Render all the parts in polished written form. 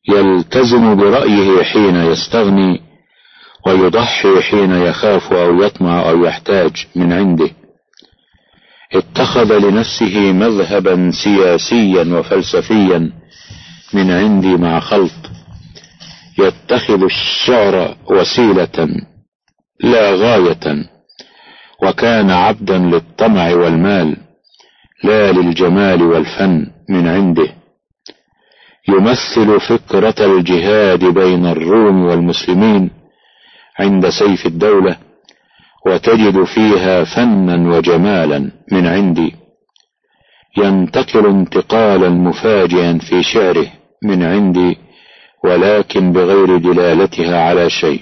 يلتزم برأيه حين يستغني، ويضحي حين يخاف أو يطمع أو يحتاج من عنده. اتخذ لنفسه مذهبا سياسيا وفلسفيا من عندي مع خلط، يتخذ الشعر وسيلة لا غاية، وكان عبدا للطمع والمال لا للجمال والفن من عنده. يمثل فكرة الجهاد بين الروم والمسلمين عند سيف الدولة، وتجد فيها فنا وجمالا من عندي. ينتقل انتقالا مفاجئا في شعره من عندي، ولكن بغير دلالتها على شيء.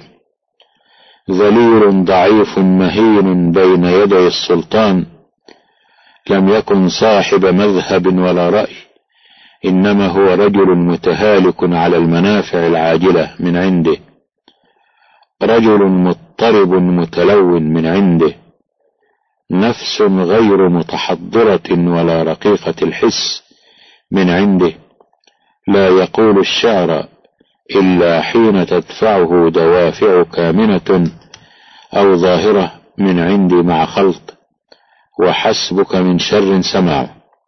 ذليل ضعيف مهين بين يدي السلطان، لم يكن صاحب مذهب ولا رأي، إنما هو رجل متهالك على المنافع العاجلة من عنده، رجل مضطرب متلون من عنده، نفس غير متحضرة ولا رقيقة الحس من عنده. لا يقول الشعر إلا حين تدفعه دوافع كامنة أو ظاهرة من عندي مع خلط، وحسبك من شر سماع.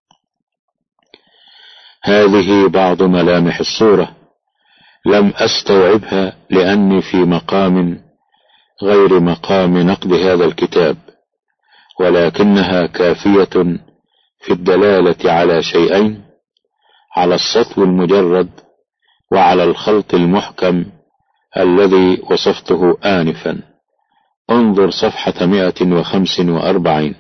هذه بعض ملامح الصورة، لم أستوعبها لأني في مقام غير مقام نقد هذا الكتاب، ولكنها كافية في الدلالة على شيئين: على السطو المجرد، وعلى الخلط المحكم الذي وصفته آنفا. انظر صفحة 145.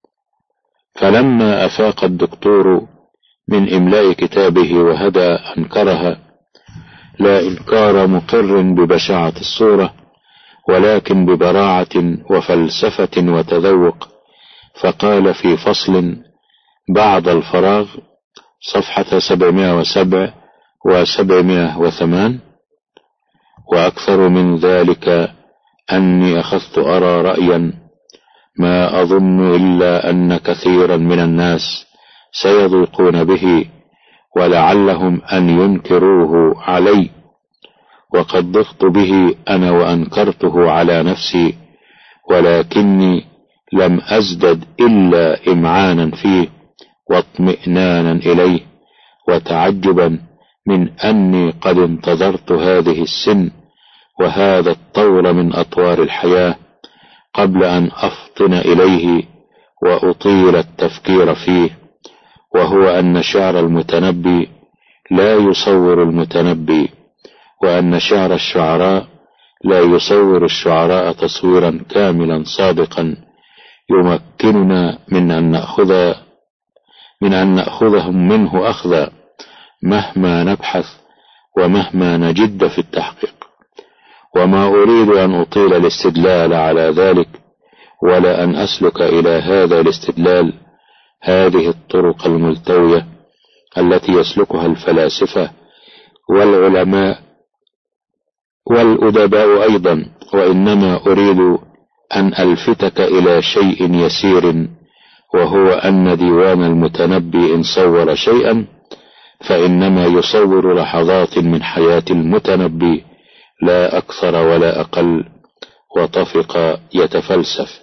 فلما أفاق الدكتور من إملاء كتابه وهدى أنكرها، لا إنكار مقر ببشاعة الصورة، ولكن ببراعة وفلسفة وتذوق. فقال في فصل بعد الفراغ، صفحة 707 و708: وأكثر من ذلك أني أخذت أرى رأيا ما أظن إلا أن كثيرا من الناس سيضيقون به، ولعلهم أن ينكروه علي، وقد ضغت به أنا وأنكرته على نفسي، ولكني لم أزدد إلا إمعانا فيه واطمئنانا إليه، وتعجبا من أني قد انتظرت هذه السن وهذا الطور من أطوار الحياة قبل أن أفطن إليه وأطيل التفكير فيه، وهو أن شعر المتنبي لا يصور المتنبي، وأن شعر الشعراء لا يصور الشعراء تصويرا كاملا صادقا يمكننا من أن نأخذهم منه أخذا، مهما نبحث ومهما نجد في التحقيق. وما أريد أن أطيل الاستدلال على ذلك، ولا أن أسلك إلى هذا الاستدلال هذه الطرق الملتوية التي يسلكها الفلاسفة والعلماء والأدباء أيضا، وإنما أريد أن ألفتك إلى شيء يسير، وهو أن ديوان المتنبي إن صور شيئا فإنما يصور لحظات من حياة المتنبي، لا أكثر ولا أقل، وطفق يتفلسف.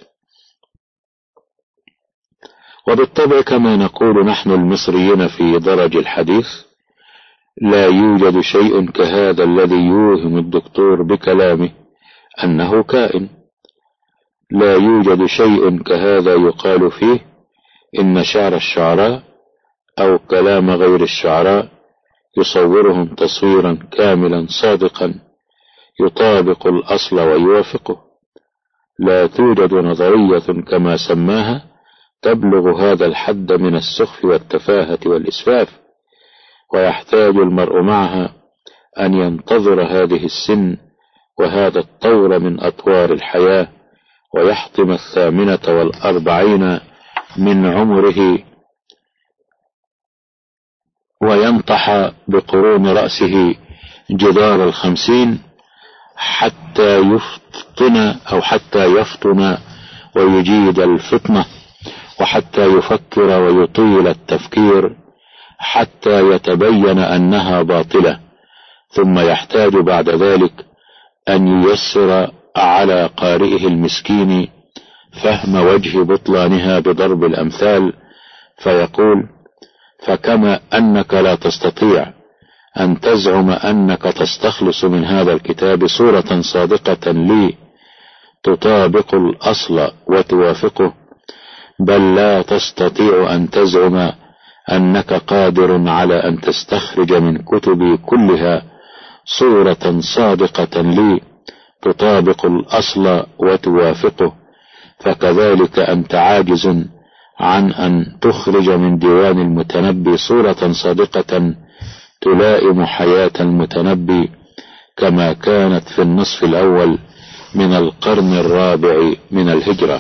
وبالطبع كما نقول نحن المصريين في درج الحديث، لا يوجد شيء كهذا الذي يوهم الدكتور بكلامه أنه كائن. لا يوجد شيء كهذا يقال فيه إن شعر الشعراء أو كلام غير الشعراء يصورهم تصويرا كاملا صادقا يطابق الأصل ويوافقه. لا توجد نظرية كما سماها تبلغ هذا الحد من السخف والتفاهة والإسفاف، ويحتاج المرء معها أن ينتظر هذه السن وهذا الطور من أطوار الحياة، ويحطم 48 من عمره، وينطح بقرون رأسه جدار 50 حتى يفطن ويجيد الفطنة، وحتى يفكر ويطيل التفكير، حتى يتبين أنها باطلة، ثم يحتاج بعد ذلك أن ييسر على قارئه المسكين فهم وجه بطلانها بضرب الأمثال، فيقول: فكما أنك لا تستطيع أن تزعم أنك تستخلص من هذا الكتاب صورة صادقة لي تطابق الأصل وتوافقه، بل لا تستطيع أن تزعم أنك قادر على أن تستخرج من كتبي كلها صورة صادقة لي تطابق الأصل وتوافقه، فكذلك أنت عاجز عن أن تخرج من ديوان المتنبي صورة صادقة تلائم حياة المتنبي كما كانت في النصف الأول من القرن الرابع من الهجرة.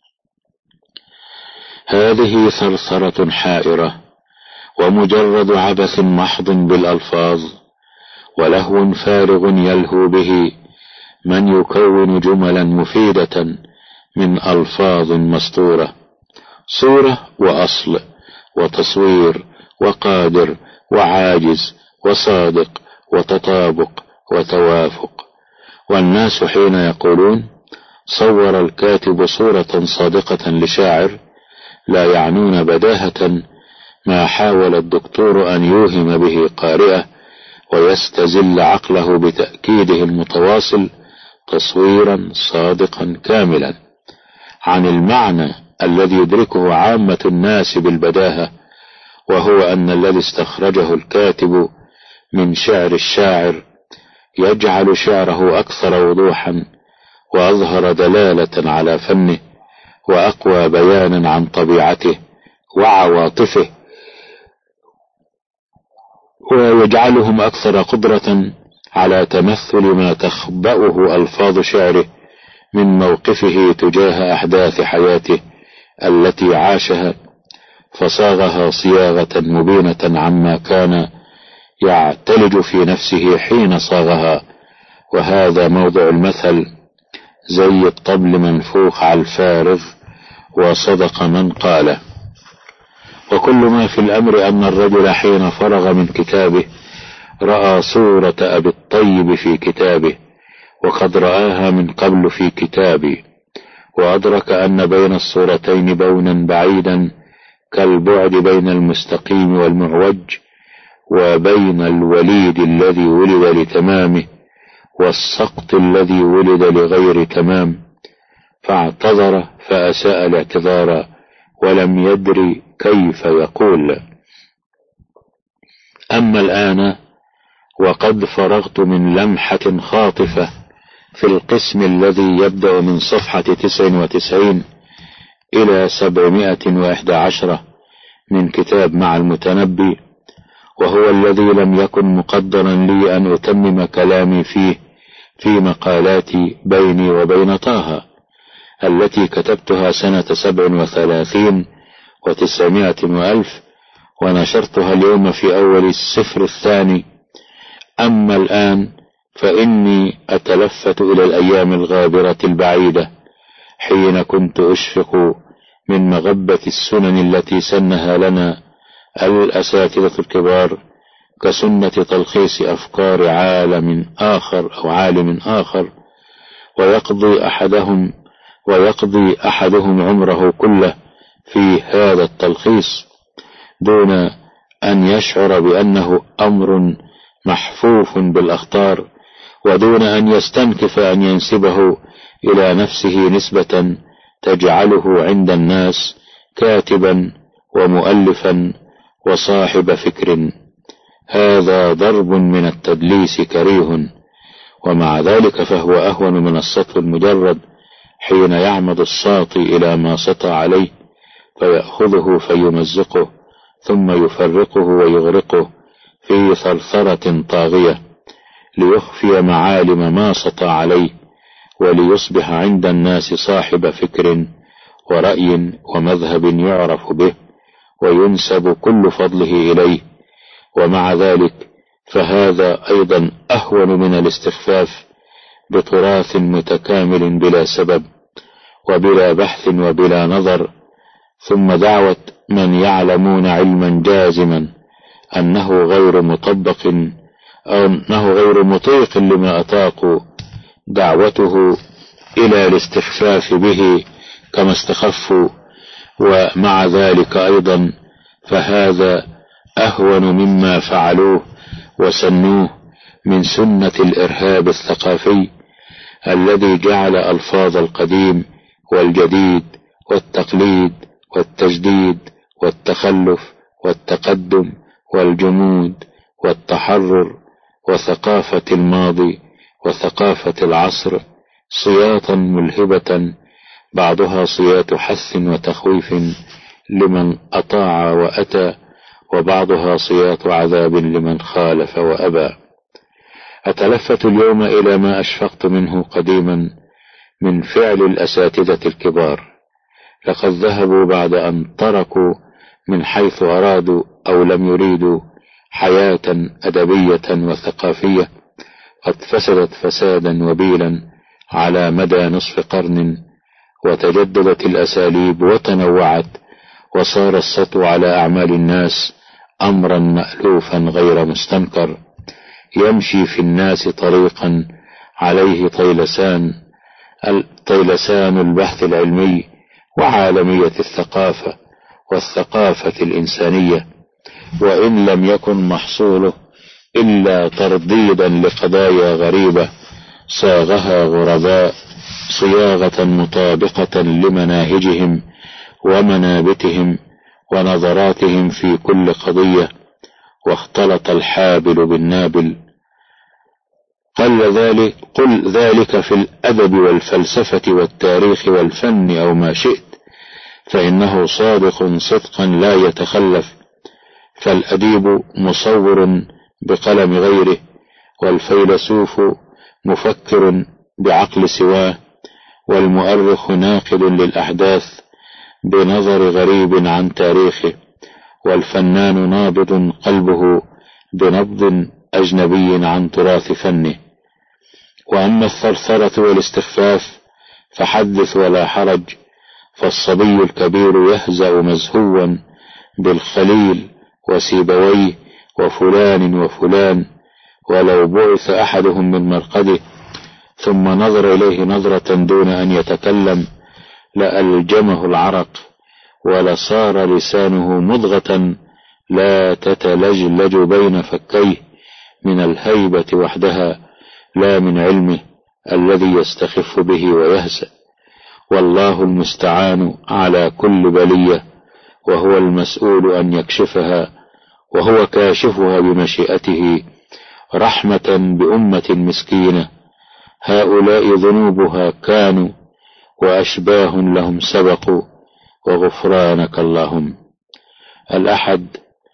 هذه ثرثرة حائرة ومجرد عبث محض بالألفاظ، ولهو فارغ يلهو به من يكون جملا مفيدة من ألفاظ مسطورة، صورة وأصل وتصوير وقادر وعاجز وصادق وتطابق وتوافق. والناس حين يقولون صور الكاتب صورة صادقة لشاعر لا يعنون بداهة ما حاول الدكتور أن يوهم به قارئه ويستزل عقله بتأكيده المتواصل تصويرا صادقا كاملا عن المعنى الذي يدركه عامة الناس بالبداهة، وهو أن الذي استخرجه الكاتب من شعر الشاعر يجعل شعره أكثر وضوحا وأظهر دلالة على فنه وأقوى بيانا عن طبيعته وعواطفه، ويجعلهم أكثر قدرة على تمثل ما تخبأه ألفاظ شعره من موقفه تجاه أحداث حياته التي عاشها، فصاغها صياغة مبينة عما كان يعتلج في نفسه حين صاغها. وهذا موضع المثل: زي الطبل منفوخ على الفارغ وصدق من قاله. وكل ما في الأمر أن الرجل حين فرغ من كتابه رأى صورة أبي الطيب في كتابه، وقد رآها من قبل في كتابي، وأدرك أن بين الصورتين بونا بعيدا كالبعد بين المستقيم والمعوج، وبين الوليد الذي ولد لتمامه والسقط الذي ولد لغير تمام، فاعتذر فأساء الاعتذار ولم يدري كيف يقول. أما الآن وقد فرغت من لمحة خاطفة في القسم الذي يبدأ من صفحة 99 إلى 711 من كتاب مع المتنبي، وهو الذي لم يكن مقدرا لي أن أتمم كلامي فيه في مقالاتي بيني وبين طه التي كتبتها سنة 37 و900 وألف، ونشرتها اليوم في أول السفر الثاني. أما الآن فإني أتلفت إلى الأيام الغابرة البعيدة حين كنت أشفق من مغبة السنن التي سنها لنا الأساتذة الكبار كسنة تلخيص أفكار عالم آخر أو عالم آخر، ويقضي أحدهم عمره كله في هذا التلخيص دون أن يشعر بأنه أمر محفوف بالأخطار، ودون أن يستنكف أن ينسبه إلى نفسه نسبة تجعله عند الناس كاتبا ومؤلفا وصاحب فكر. هذا ضرب من التدليس كريه، ومع ذلك فهو أهون من السطو المجرد حين يعمد الساطي إلى ما سطى عليه فيأخذه فيمزقه ثم يفرقه ويغرقه في ثرثرة طاغية ليخفي معالم ما سطى عليه، وليصبح عند الناس صاحب فكر ورأي ومذهب يعرف به وينسب كل فضله إليه. ومع ذلك فهذا أيضا أهون من الاستخفاف بتراث متكامل بلا سبب وبلا بحث وبلا نظر، ثم دعوة من يعلمون علما جازما أنه غير مطبق أو أنه غير مطيق لما أطاقوا دعوته إلى الاستخفاف به كما استخفوا، ومع ذلك أيضا فهذا أهون مما فعلوه وسنوه من سنة الإرهاب الثقافي الذي جعل ألفاظ القديم والجديد والتقليد والتجديد والتخلف والتقدم والجمود والتحرر وثقافة الماضي وثقافة العصر صياطا ملهبة، بعضها صياط حث وتخويف لمن أطاع وأتى، وبعضها صياط عذاب لمن خالف وأبى. أتلفت اليوم إلى ما أشفقت منه قديما من فعل الأساتذة الكبار، لقد ذهبوا بعد أن تركوا من حيث أرادوا أو لم يريدوا حياة أدبية وثقافية قد فسدت فسادا وبيلا على مدى نصف قرن، وتجددت الأساليب وتنوعت، وصار السطو على أعمال الناس أمرا مألوفا غير مستنكر، يمشي في الناس طريقا عليه طيلسان البحث العلمي وعالمية الثقافة والثقافة الإنسانية، وإن لم يكن محصوله إلا ترديدا لقضايا غريبة صاغها غرباء صياغة مطابقة لمناهجهم ومنابتهم ونظراتهم في كل قضية، واختلط الحابل بالنابل. قل ذلك في الأدب والفلسفة والتاريخ والفن أو ما شئت، فإنه صادق صدقا لا يتخلف، فالأديب مصور بقلم غيره، والفيلسوف مفكر بعقل سواه، والمؤرخ ناقد للأحداث بنظر غريب عن تاريخه، والفنان نابض قلبه بنبض أجنبي عن تراث فنه. وأما الثرثرة والاستخفاف فحدث ولا حرج، فالصبي الكبير يهزأ مزهوا بالخليل وسيبويه وفلان وفلان، ولو بعث أحدهم من مرقده ثم نظر إليه نظرة دون أن يتكلم لألجمه العرق، ولصار لسانه مضغة لا تتلجلج بين فكيه من الهيبة وحدها لا من علمه الذي يستخف به ويهزأ. والله المستعان على كل بلية، وهو المسؤول أن يكشفها، وهو كاشفها بمشيئته رحمة بأمة مسكينة هؤلاء ذنوبها كانوا وأشباه لهم سبقوا، وغفرانك اللهم. الأحد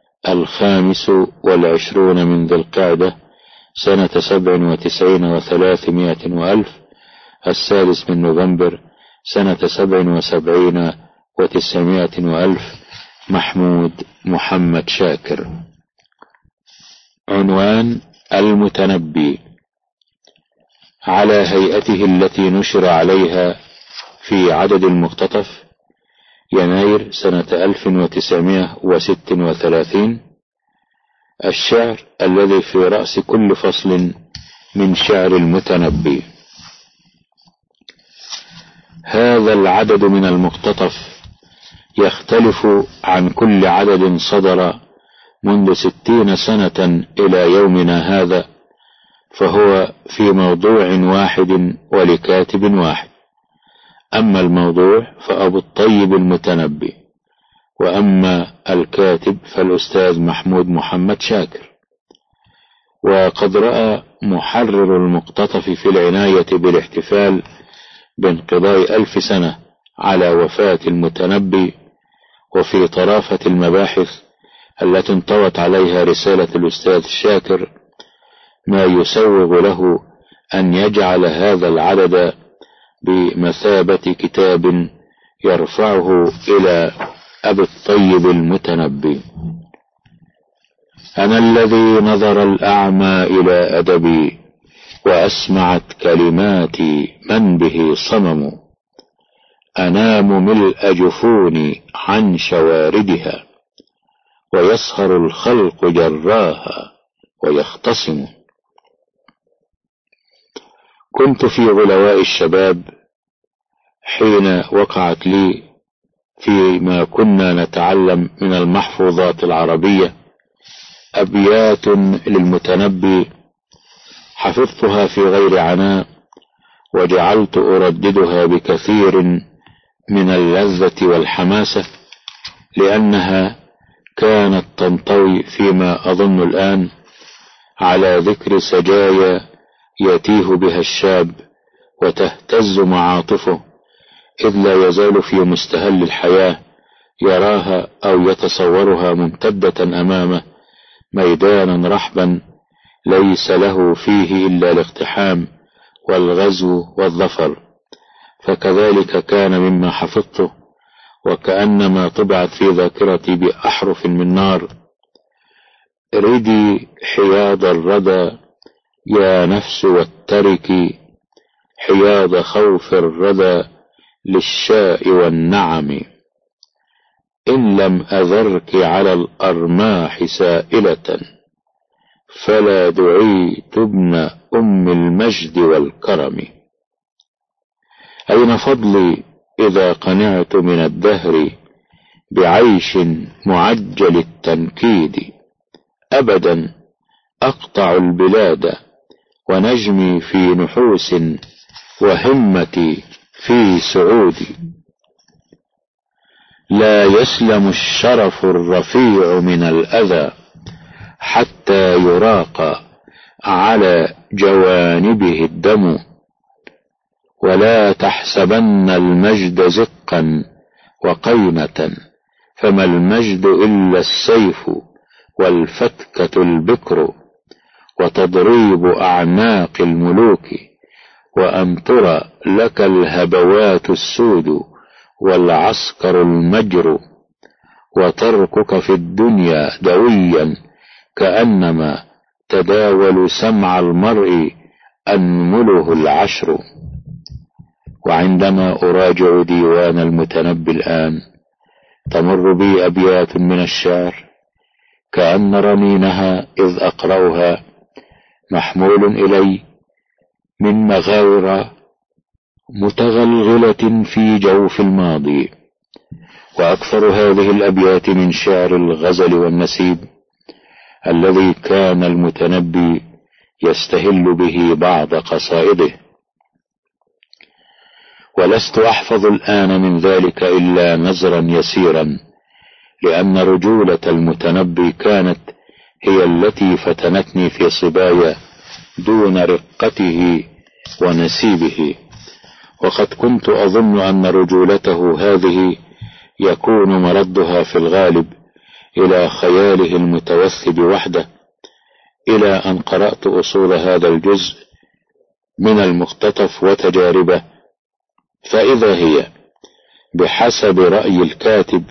25 من ذي القعدة سنة 97 و300 وألف، 6 من نوفمبر سنة 77 و900 وألف. محمود محمد شاكر. عنوان: المتنبي، على هيئته التي نشر عليها في عدد المقتطف يناير سنة 1936. الشعر الذي في رأس كل فصل من شعر المتنبي. هذا العدد من المقتطف يختلف عن كل عدد صدر منذ 60 سنة إلى يومنا هذا، فهو في موضوع واحد ولكاتب واحد. أما الموضوع فأبو الطيب المتنبي، وأما الكاتب فالأستاذ محمود محمد شاكر. وقد رأى محرر المقتطف في العناية بالاحتفال بانقضاء 1000 سنة على وفاة المتنبي، وفي طرافة المباحث التي انطوت عليها رسالة الأستاذ شاكر ما يسوغ له أن يجعل هذا العدد بمثابة كتاب يرفعه إلى أبي الطيب المتنبي. أنا الذي نظر الأعمى إلى أدبي، وأسمعت كلماتي من به صمم، أنام ملء جفوني عن شواردها، ويسهر الخلق جراها ويختصم. كنت في ظلواء الشباب حين وقعت لي فيما كنا نتعلم من المحفوظات العربية أبيات للمتنبي حفظتها في غير عناء، وجعلت أرددها بكثير من اللذة والحماسة، لأنها كانت تنطوي فيما أظن الآن على ذكر سجايا يتيه بها الشاب وتهتز معاطفه، إذ لا يزال في مستهل الحياة يراها أو يتصورها ممتدة أمامه ميدانا رحبا ليس له فيه إلا الاقتحام والغزو والظفر. فكذلك كان مما حفظته، وكأنما طبعت في ذاكرتي بأحرف من نار: ردي حياض الردى يا نفس واتركي حياض خوف الردى للشاء والنعم، إن لم أذرك على الأرماح سائلة فلا دعيت ابن أم المجد والكرم. أين فضلي إذا قنعت من الدهر بعيش معجل التنكيد؟ أبدا أقطع البلاد ونجمي في نحوس وهمتي في سعود. لا يسلم الشرف الرفيع من الأذى حتى يراق على جوانبه الدم، ولا تحسبن المجد زقا وقينة، فما المجد إلا السيف والفتكة البكر، وتضريب أعناق الملوك، وأن ترى لك الهبوات السود والعسكر المجر، وتركك في الدنيا دويا كأنما تداول سمع المرء أنمله العشر. وعندما أراجع ديوان المتنبي الآن تمر بي أبيات من الشعر كأن رنينها إذ أقرأها محمول إلي من مغاور متغلغلة في جوف الماضي. وأكثر هذه الأبيات من شعر الغزل والنسيب الذي كان المتنبي يستهل به بعض قصائده، ولست أحفظ الآن من ذلك إلا نزرا يسيرا، لأن رجولة المتنبي كانت هي التي فتنتني في صبايا دون رقته ونسيبه. وقد كنت أظن أن رجولته هذه يكون مردها في الغالب إلى خياله المتوثب وحده، إلى أن قرأت أصول هذا الجزء من المقتطف وتجاربه، فإذا هي بحسب رأي الكاتب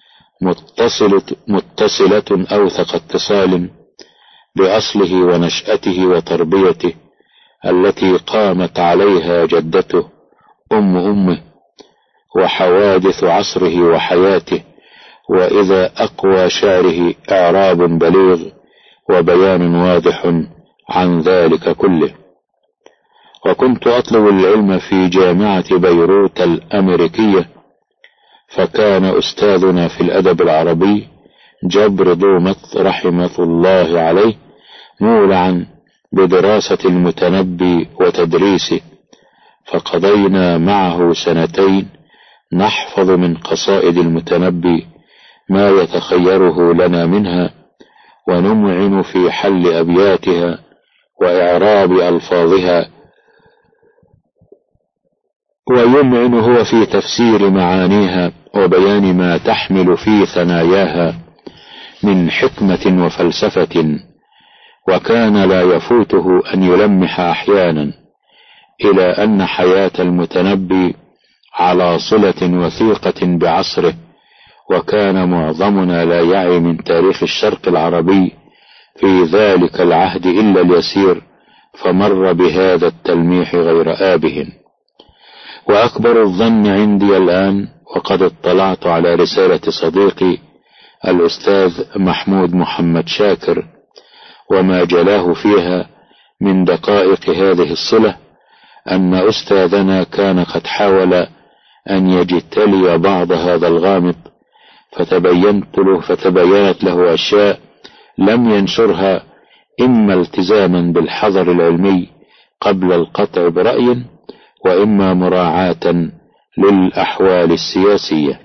متصلة أوثق اتصال بأصله ونشأته وتربيته التي قامت عليها جدته أمه وحوادث عصره وحياته، وإذا أقوى شعره إعراب بليغ وبيان واضح عن ذلك كله. وكنت أطلب العلم في جامعة بيروت الأمريكية، فكان أستاذنا في الأدب العربي جبر دومت رحمة الله عليه مولعا بدراسة المتنبي وتدريسه، فقضينا معه 2 سنين نحفظ من قصائد المتنبي ما يتخيره لنا منها، ونمعن في حل أبياتها وإعراب ألفاظها، ويمعن هو في تفسير معانيها وبيان ما تحمل في ثناياها من حكمة وفلسفة. وكان لا يفوته أن يلمح أحيانا إلى أن حياة المتنبي على صلة وثيقة بعصره، وكان معظمنا لا يعي من تاريخ الشرق العربي في ذلك العهد إلا اليسير، فمر بهذا التلميح غير آبه. وأكبر الظن عندي الآن وقد اطلعت على رسالة صديقي الأستاذ محمود محمد شاكر وما جلاه فيها من دقائق هذه الصلة، أن أستاذنا كان قد حاول أن يجتلي بعض هذا الغامض، فتبينت له أشياء لم ينشرها، إما التزاما بالحذر العلمي قبل القطع برأي، وإما مراعاة للأحوال السياسية.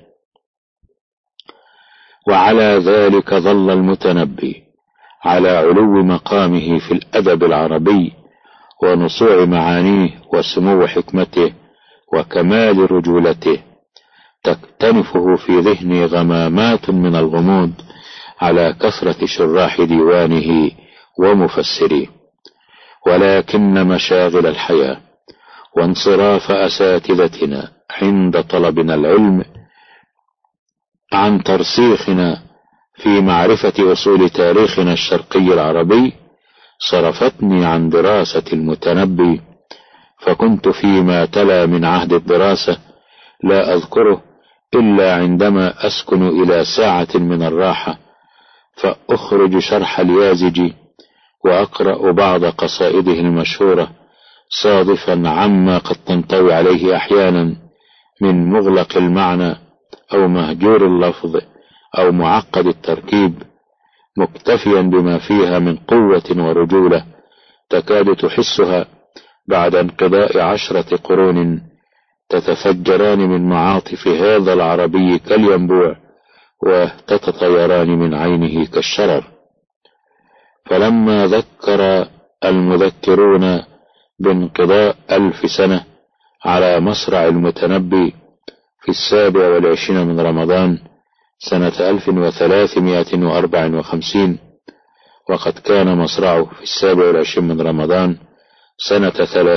وعلى ذلك ظل المتنبي على علو مقامه في الأدب العربي ونصوع معانيه وسمو حكمته وكمال رجولته، تكتنفه في ذهني غمامات من الغموض على كثرة شراح ديوانه ومفسريه، ولكن مشاغل الحياة وانصراف أساتذتنا عند طلبنا العلم عن ترسيخنا في معرفة أصول تاريخنا الشرقي العربي صرفتني عن دراسة المتنبي، فكنت فيما تلا من عهد الدراسة لا أذكره إلا عندما أسكن إلى ساعة من الراحة فأخرج شرح اليازجي وأقرأ بعض قصائده المشهورة، صادفا عما قد تنطوي عليه أحيانا من مغلق المعنى أو مهجور اللفظ أو معقد التركيب، مكتفيا بما فيها من قوة ورجولة تكاد تحسها بعد انقضاء 10 قرون تتفجران من معاطف هذا العربي كالينبوع وتتطيران من عينه كالشرر. فلما ذكر المذكرون بانقضاء 1000 سنة على مصرع المتنبي في 27 من رمضان سنة 1354، وقد كان مصرعه في 27 من رمضان سنة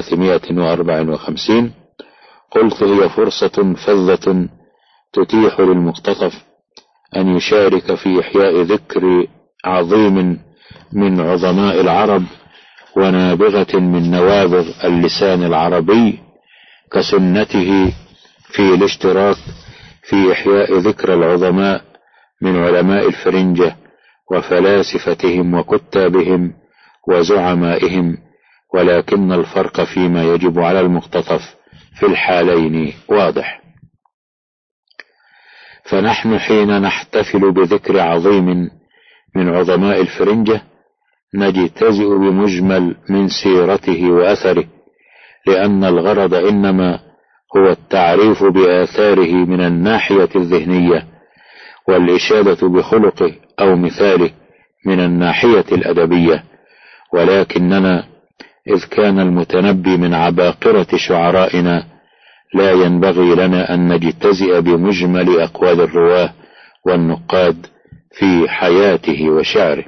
354، قلت هي فرصة فذة تتيح للمقتطف أن يشارك في إحياء ذكر عظيم من عظماء العرب ونابغة من نوابغ اللسان العربي كسنته في الاشتراك في إحياء ذكر العظماء من علماء الفرنجة وفلاسفتهم وكتابهم وزعمائهم، ولكن الفرق فيما يجب على المقتطف في الحالين واضح. فنحن حين نحتفل بذكر عظيم من عظماء الفرنجة نجتزئ بمجمل من سيرته وأثره، لأن الغرض إنما هو التعريف بآثاره من الناحية الذهنية والإشادة بخلقه أو مثاله من الناحية الأدبية، ولكننا إذ كان المتنبي من عباقرة شعرائنا لا ينبغي لنا أن نجتزئ بمجمل أقوال الرواه والنقاد في حياته وشعره.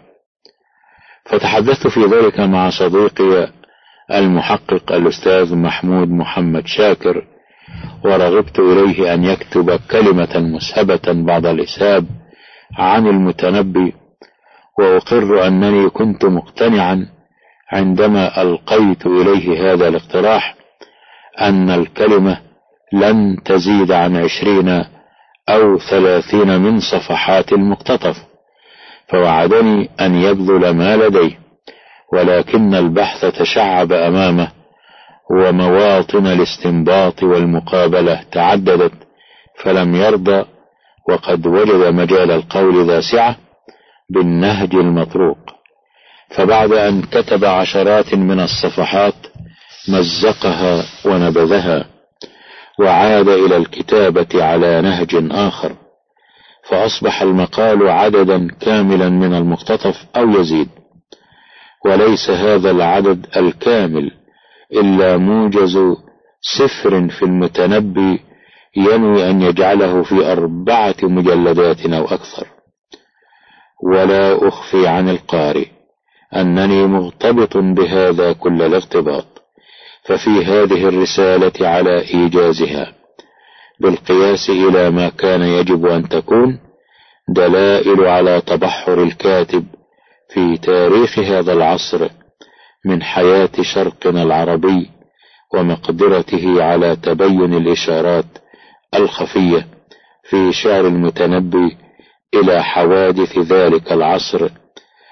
فتحدثت في ذلك مع صديقي المحقق الأستاذ محمود محمد شاكر، ورغبت إليه أن يكتب كلمة مسهبة بعد الإسهاب عن المتنبي، وأقر أنني كنت مقتنعا عندما ألقيت إليه هذا الاقتراح أن الكلمة لن تزيد عن 20 أو 30 من صفحات المقتطف، فوعدني أن يبذل ما لديه، ولكن البحث تشعب أمامه ومواطن الاستنباط والمقابلة تعددت فلم يرضى، وقد وجد مجال القول ذا سعة بالنهج المطروق. فبعد أن كتب عشرات من الصفحات مزقها ونبذها وعاد إلى الكتابة على نهج آخر، فأصبح المقال عددا كاملا من المقتطف أو يزيد، وليس هذا العدد الكامل إلا موجز سفر في المتنبي ينوي أن يجعله في 4 مجلدات أو أكثر. ولا أخفي عن القارئ أنني مغتبط بهذا كل الارتباط، ففي هذه الرسالة على إيجازها بالقياس إلى ما كان يجب أن تكون دلائل على تبحر الكاتب في تاريخ هذا العصر من حياة شرقنا العربي ومقدرته على تبين الإشارات الخفية في شعر المتنبي إلى حوادث ذلك العصر،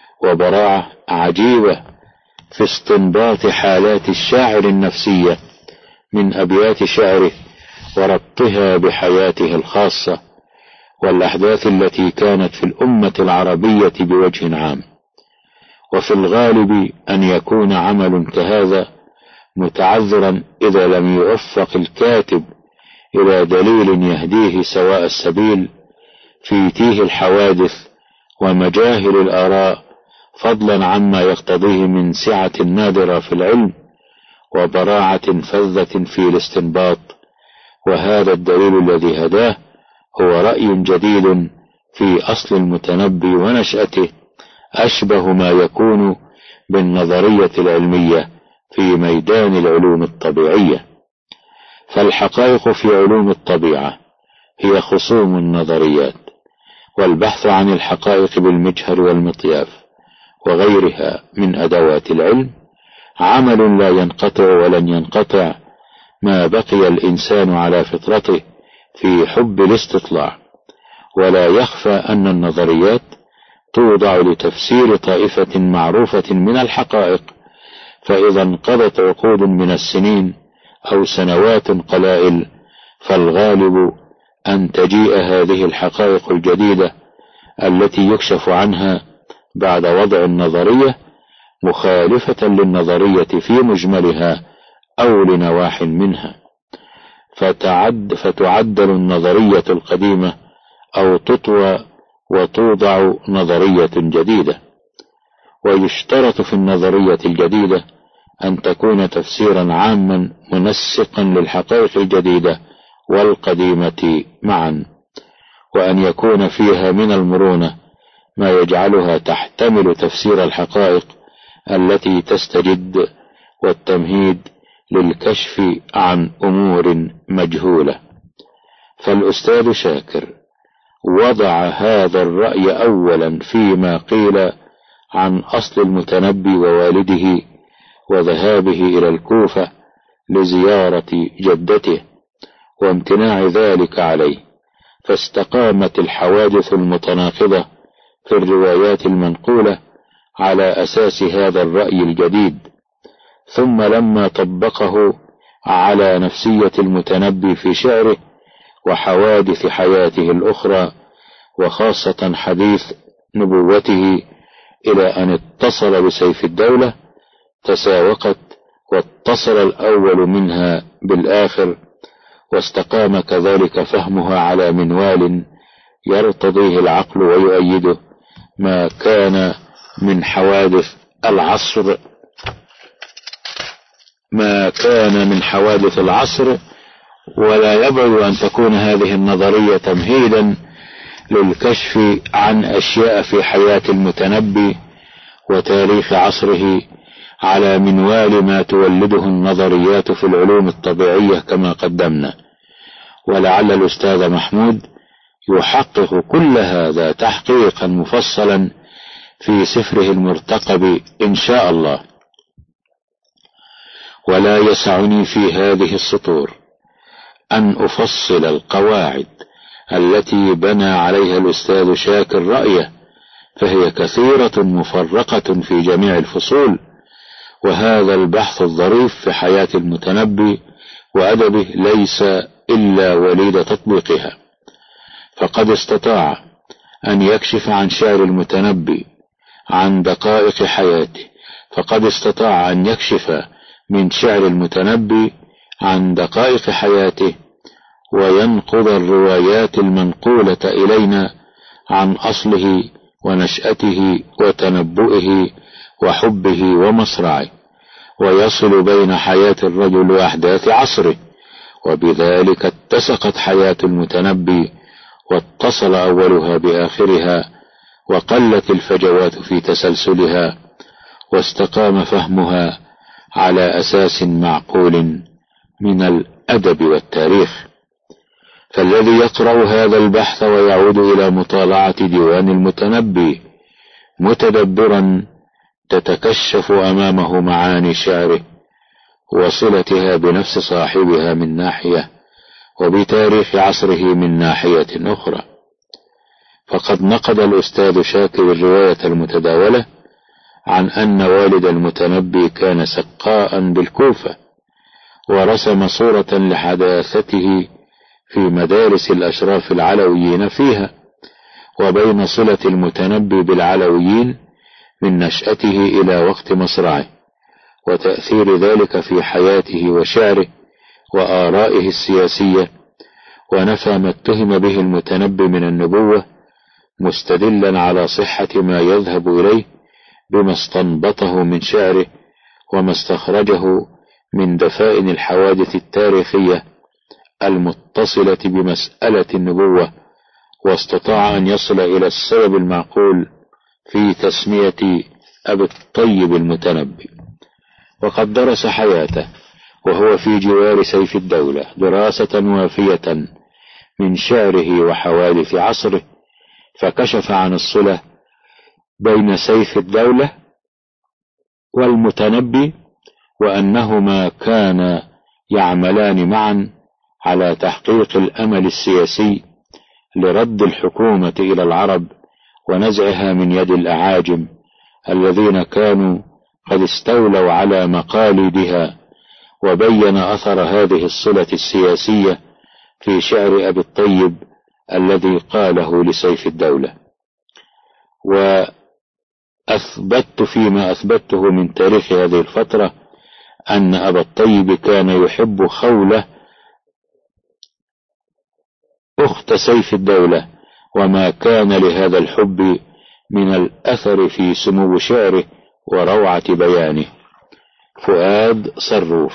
وبراعة عجيبة في استنباط حالات الشاعر النفسية من أبيات شعره وربطها بحياته الخاصة والأحداث التي كانت في الأمة العربية بوجه عام. وفي الغالب أن يكون عمل كهذا متعذرا إذا لم يوفق الكاتب إلى دليل يهديه سواء السبيل في تيه الحوادث ومجاهل الآراء، فضلا عما يقتضيه من سعة نادرة في العلم وبراعة فذة في الاستنباط. وهذا الدليل الذي هداه هو رأي جديد في أصل المتنبي ونشأته، أشبه ما يكون بالنظرية العلمية في ميدان العلوم الطبيعية. فالحقائق في علوم الطبيعة هي خصوم النظريات، والبحث عن الحقائق بالمجهر والمطياف وغيرها من أدوات العلم عمل لا ينقطع ولن ينقطع ما بقي الإنسان على فطرته في حب الاستطلاع. ولا يخفى أن النظريات توضع لتفسير طائفة معروفة من الحقائق، فإذا انقضت عقود من السنين أو سنوات قلائل فالغالب أن تجيء هذه الحقائق الجديدة التي يكشف عنها بعد وضع النظرية مخالفة للنظرية في مجملها أو لنواح منها، فتعدل النظرية القديمة أو تطوى وتوضع نظرية جديدة. ويشترط في النظرية الجديدة أن تكون تفسيرا عاما منسقا للحقائق الجديدة والقديمة معا، وأن يكون فيها من المرونة ما يجعلها تحتمل تفسير الحقائق التي تستجد والتمهيد للكشف عن أمور مجهولة. فالأستاذ شاكر وضع هذا الرأي أولا فيما قيل عن أصل المتنبي ووالده وذهابه إلى الكوفة لزيارة جدته وامتناع ذلك عليه، فاستقامت الحوادث المتناقضة في الروايات المنقولة على أساس هذا الرأي الجديد. ثم لما طبقه على نفسية المتنبي في شعره وحوادث حياته الأخرى وخاصة حديث نبوته إلى أن اتصل بسيف الدولة، تساوقت واتصل الأول منها بالآخر، واستقام كذلك فهمها على منوال يرتضيه العقل ويؤيده ما كان من حوادث العصر. ولا يبعد أن تكون هذه النظرية تمهيدا للكشف عن أشياء في حياة المتنبي وتاريخ عصره على منوال ما تولده النظريات في العلوم الطبيعية كما قدمنا. ولعل الأستاذ محمود يحقق كل هذا تحقيقا مفصلا في سفره المرتقب إن شاء الله. ولا يسعني في هذه السطور أن أفصل القواعد التي بنى عليها الأستاذ شاكر رأيه، فهي كثيرة مفرقة في جميع الفصول، وهذا البحث الظريف في حياة المتنبي وأدبه ليس إلا وليد تطبيقها. فقد استطاع أن يكشف عن شعر المتنبي عن دقائق حياته، فقد استطاع أن يكشف من شعر المتنبي عن دقائق حياته وينقض الروايات المنقولة إلينا عن أصله ونشأته وتنبؤه وحبه ومصرعه، ويصل بين حياة الرجل وأحداث عصره، وبذلك اتسقت حياة المتنبي واتصل أولها بآخرها، وقلت الفجوات في تسلسلها، واستقام فهمها على أساس معقول من الأدب والتاريخ. فالذي يقرأ هذا البحث ويعود إلى مطالعة ديوان المتنبي متدبرا تتكشف أمامه معاني شعره وصلتها بنفس صاحبها من ناحية وبتاريخ عصره من ناحية أخرى. فقد نقد الأستاذ شاكر الرواية المتداولة عن أن والد المتنبي كان سقاء بالكوفة، ورسم صورة لحداثته في مدارس الأشراف العلويين فيها، وبين صلة المتنبي بالعلويين من نشأته إلى وقت مصرعه، وتأثير ذلك في حياته وشعره وآرائه السياسية، ونفى ما اتهم به المتنبي من النبوة، مستدلا على صحة ما يذهب إليه بما استنبطه من شعره وما استخرجه من دفائن الحوادث التاريخية المتصلة بمسألة النبوة، واستطاع أن يصل إلى السبب المعقول في تسمية أبي الطيب المتنبي. وقد درس حياته وهو في جوار سيف الدولة دراسة وافية من شعره وحوادث عصره، فكشف عن الصلة بين سيف الدولة والمتنبي، وأنهما كانا يعملان معا على تحقيق الأمل السياسي لرد الحكومة إلى العرب ونزعها من يد الأعاجم الذين كانوا قد استولوا على مقاليدها. وبين أثر هذه الصلة السياسية في شعر أبي الطيب الذي قاله لسيف الدولة. وأثبت فيما أثبته من تاريخ هذه الفترة أن أبا الطيب كان يحب خولة أخت سيف الدولة، وما كان لهذا الحب من الأثر في سمو شعره وروعة بيانه. فؤاد صروف.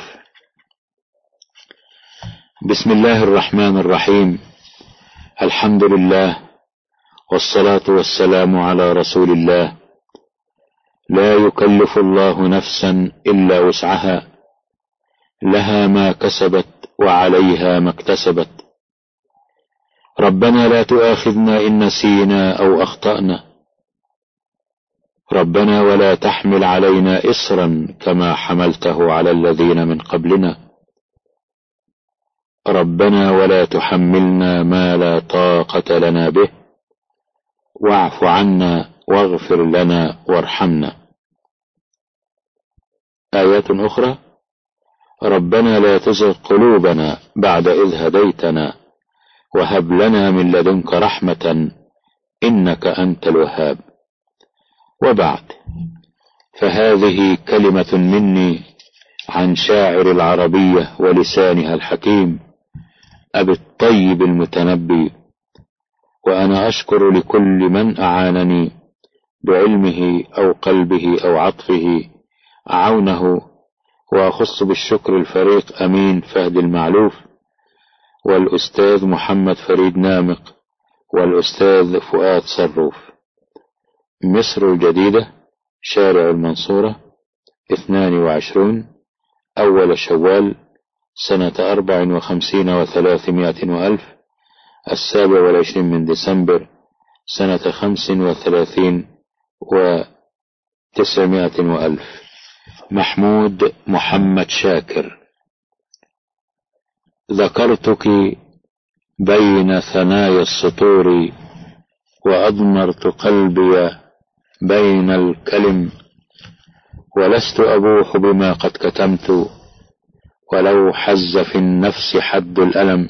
بسم الله الرحمن الرحيم. الحمد لله، والصلاة والسلام على رسول الله. لا يكلف الله نفسا إلا وسعها، لها ما كسبت وعليها ما اكتسبت. ربنا لا تؤاخذنا إن نسينا أو أخطأنا، ربنا ولا تحمل علينا إصرا كما حملته على الذين من قبلنا، ربنا ولا تحملنا ما لا طاقة لنا به، واعف عنا واغفر لنا وارحمنا. آيات أخرى: ربنا لا تزغ قلوبنا بعد إذ هديتنا، وهب لنا من لدنك رحمة إنك أنت الوهاب. وبعد، فهذه كلمة مني عن شاعر العربية ولسانها الحكيم أبي الطيب المتنبي، وأنا أشكر لكل من أعانني بعلمه أو قلبه أو عطفه أعونه، وأخص بالشكر الفريق أمين فهد المعلوف، والأستاذ محمد فريد نامق، والأستاذ فؤاد صروف. مصر الجديدة، شارع المنصورة، 22 أول شوال سنة 54 و300 وألف، 27 من ديسمبر سنة 35 و900 وألف. محمود محمد شاكر. ذكرتك بين ثنايا السطور، وأضمرت قلبي بين الكلم، ولست أبوح بما قد كتمت، ولو حز في النفس حد الألم،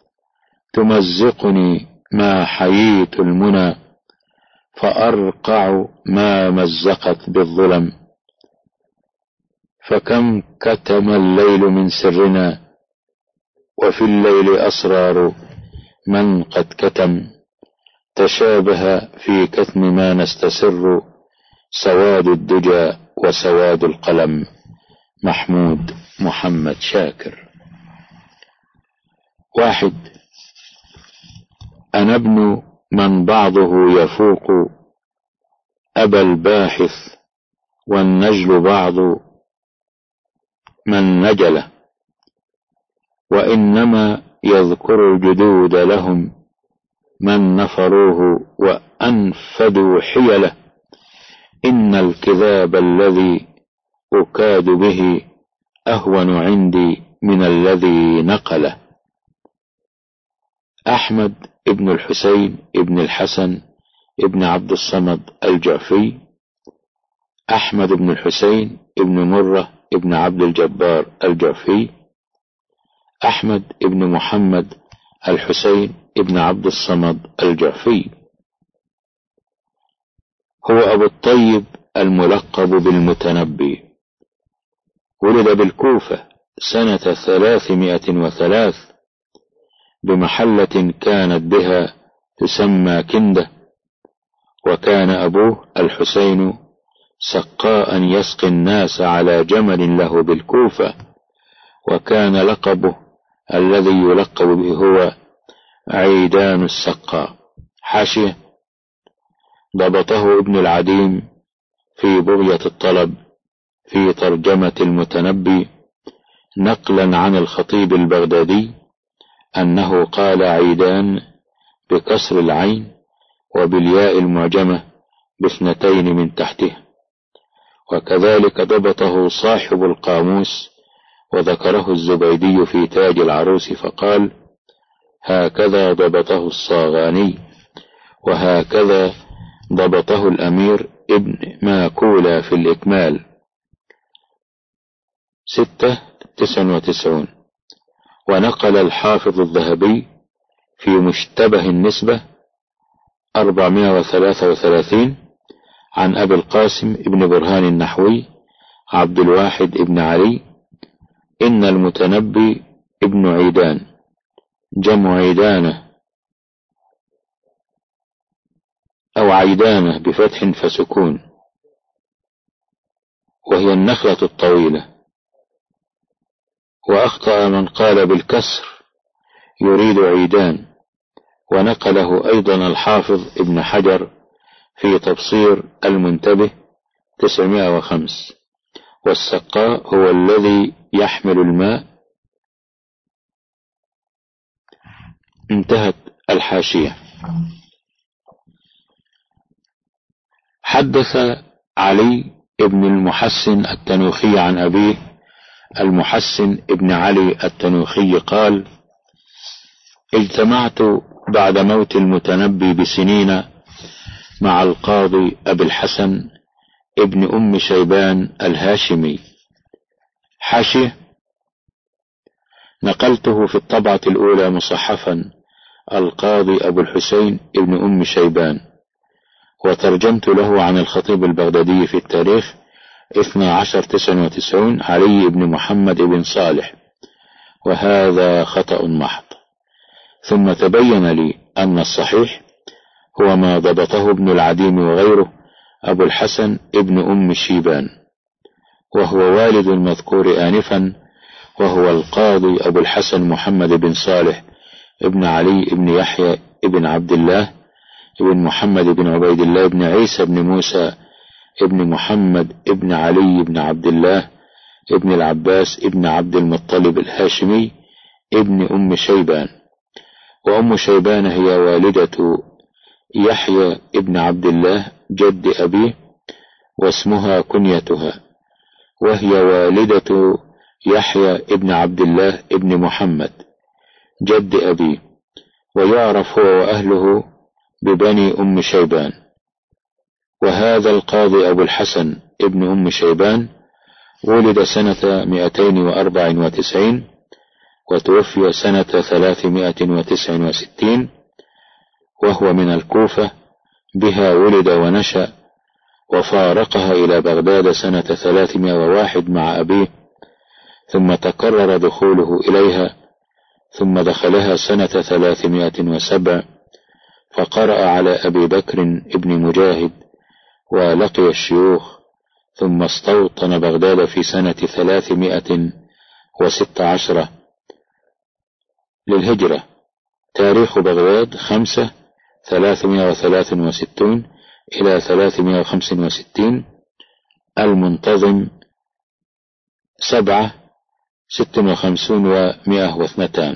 تمزقني ما حييت المنى، فأرقع ما مزقت بالظلم. فكم كتم الليل من سرنا، وفي الليل أسرار من قد كتم، تشابه في كتم ما نستسر، سواد الدجى وسواد القلم. محمود محمد شاكر. 1. أنا ابن من بعضه يفوق أبا الباحث، والنجل بعض من نجله، وإنما يذكر الجدود لهم من نفروه وأنفدوا حيله. إن الكذاب الذي أكاد به أهون عندي من الذي نقله. أحمد ابن الحسين ابن الحسن ابن عبد الصمد الجعفي، أحمد بن الحسين ابن مرة ابن عبد الجبار الجعفي، أحمد بن محمد الحسين بن عبد الصمد الجعفي. هو أبو الطيب الملقب بالمتنبي، ولد بالكوفة سنة 303 بمحلة كانت بها تسمى كندة، وكان أبوه الحسين سقاء يسقي الناس على جمل له بالكوفة، وكان لقبه الذي يلقب به هو عيدان السقاء. حاشية: ضبطه ابن العديم في بغية الطلب في ترجمة المتنبي نقلا عن الخطيب البغدادي أنه قال عيدان بكسر العين وبالياء المعجمة باثنتين من تحته. وكذلك ضبطه صاحب القاموس، وذكره الزبيدي في تاج العروس فقال: هكذا ضبطه الصاغاني، وهكذا ضبطه الأمير ابن ماكولة في الإكمال 699. ونقل الحافظ الذهبي في مشتبه النسبة 433 عن أبي القاسم ابن برهان النحوي عبد الواحد ابن علي إن المتنبي ابن عيدان، جمع عيدانة أو عيدانة بفتح فسكون، وهي النخلة الطويلة. وأخطأ من قال بالكسر يريد عيدان، ونقله أيضا الحافظ ابن حجر في تبصير المنتبه 905. والسقاء هو الذي يحمل الماء. انتهت الحاشية. حدث علي ابن المحسن التنوخي عن أبيه المحسن ابن علي التنوخي قال: اجتمعت بعد موت المتنبي بسنين مع القاضي أبي الحسن ابن أم شيبان الهاشمي. حاشية: نقلته في الطبعة الأولى مصحفا القاضي أبو الحسين ابن أم شيبان، وترجمت له عن الخطيب البغدادي في التاريخ 12/99 علي بن محمد بن صالح، وهذا خطأ محض. ثم تبين لي أن الصحيح هو ما ضبطه ابن العديم وغيره أبو الحسن ابن أم شيبان، وهو والد المذكور آنفا، وهو القاضي أبو الحسن محمد بن صالح ابن علي ابن يحيى ابن عبد الله ابن محمد بن عبيد الله ابن عيسى ابن موسى ابن محمد ابن علي ابن عبد الله ابن العباس ابن عبد المطلب الهاشمي ابن أم شيبان. وأم شيبان هي والدة يحيى ابن عبد الله جد أبيه، واسمها كنيتها، وهي والدة يحيى ابن عبد الله ابن محمد جد أبيه، ويعرف هو وأهله ببني أم شيبان. وهذا القاضي أبو الحسن ابن أم شيبان ولد سنة 294 وتوفي سنة 369، وهو من الكوفة، بها ولد ونشأ، وفارقها إلى بغداد سنة 301 مع أبيه، ثم تكرر دخوله إليها، ثم دخلها سنة 307 فقرأ على أبي بكر ابن مجاهد ولقي الشيوخ، ثم استوطن بغداد في سنة 316 للهجرة. تاريخ بغداد 5/363 إلى 365. المنتظم 7/56 و102.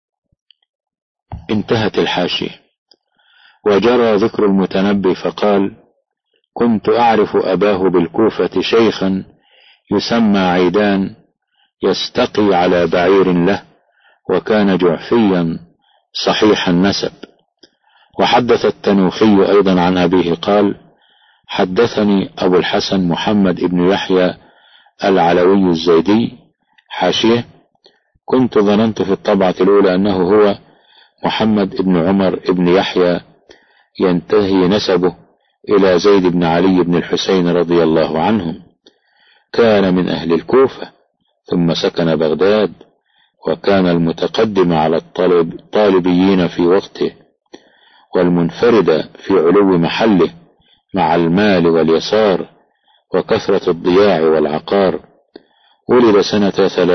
انتهت الحاشية. وجرى ذكر المتنبي فقال: كنت أعرف أباه بالكوفة شيخا يسمى عيدان يستقي على بعير له، وكان جعفيا صحيح النسب. وحدث التنوخي أيضا عن أبيه قال: حدثني أبو الحسن محمد بن يحيى العلوي الزيدي. حاشية: كنت ظننت في الطبعة الأولى أنه هو محمد بن عمر بن يحيى، ينتهي نسبه إلى زيد بن علي بن الحسين رضي الله عنهم. كان من أهل الكوفة ثم سكن بغداد، وكان المتقدم على الطالبيين في وقته، والمنفرد في علو محله مع المال واليسار وكثرة الضياع والعقار. ولد سنة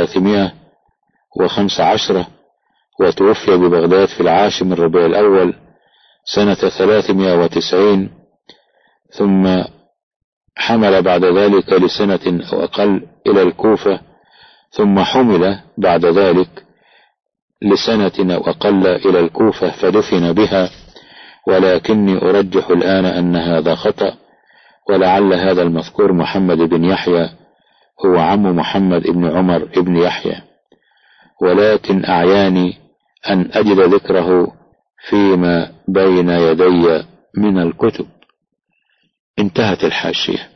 315 وتوفي ببغداد في 10 من ربيع الأول سنة 390، ثم حمل بعد ذلك لسنة أو أقل إلى الكوفة، ثم حمل بعد ذلك لسنة أو أقل إلى الكوفة فدفن بها، ولكني أرجح الآن أن هذا خطأ، ولعل هذا المذكور محمد بن يحيى هو عم محمد بن عمر بن يحيى، ولكن أعياني أن أجد ذكره فيما بين يدي من الكتب. انتهت الحاشية.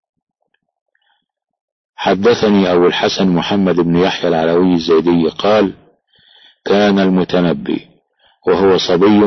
حدثني أبو الحسن محمد بن يحيى العلوي الزيدي قال: كان المتنبي وهو صبي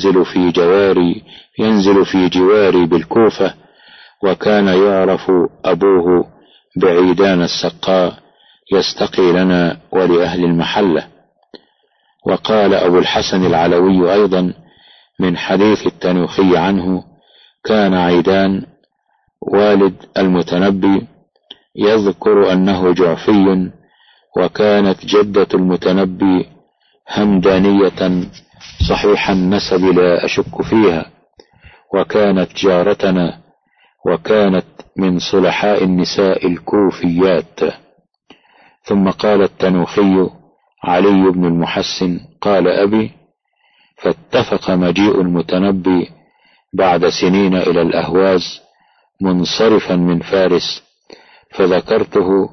ينزل في جواري بالكوفة، وكان يعرف أبوه بعيدان السقاء يستقي لنا ولأهل المحلة. وقال أبو الحسن العلوي أيضا من حديث التنوخي عنه: كان عيدان والد المتنبي يذكر أنه جعفي، وكانت جدة المتنبي همدانية صحيح النسب لا أشك فيها، وكانت جارتنا، وكانت من صلحاء النساء الكوفيات. ثم قال التنوخي: علي بن المحسن قال أبي: فاتفق مجيء المتنبي بعد سنين إلى الأهواز منصرفا من فارس، فذكرته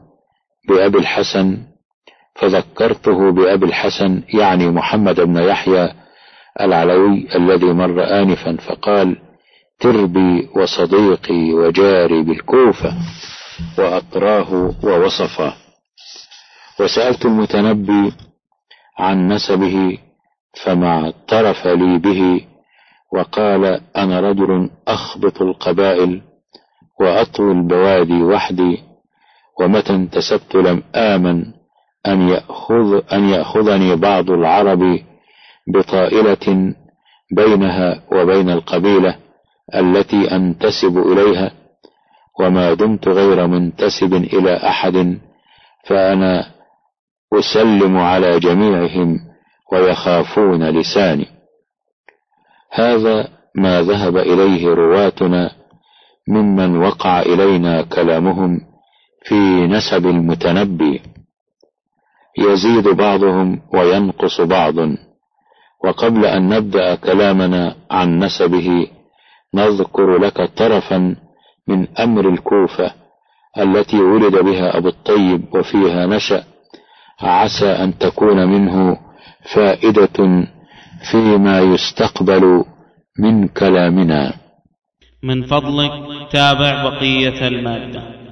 بأبي الحسن يعني محمد بن يحيى العلوي الذي مر آنفا، فقال: تربي وصديقي وجاري بالكوفة، وأطراه ووصفه. وسألت المتنبي عن نسبه فما اعترف لي به، وقال: أنا رجل أخبط القبائل وأطوي البوادي وحدي، ومتى انتسبت لم آمن أن يأخذني بعض العرب بطائلة بينها وبين القبيلة التي أنتسب إليها، وما دمت غير منتسب إلى أحد فأنا أسلم على جميعهم ويخافون لساني. هذا ما ذهب إليه رواتنا ممن وقع إلينا كلامهم في نسب المتنبي، يزيد بعضهم وينقص بعض. وقبل أن نبدأ كلامنا عن نسبه نذكر لك طرفا من أمر الكوفة التي ولد بها أبو الطيب وفيها نشأ، عسى أن تكون منه فائدة فيما يستقبل من كلامنا. من فضلك تابع بقية المادة.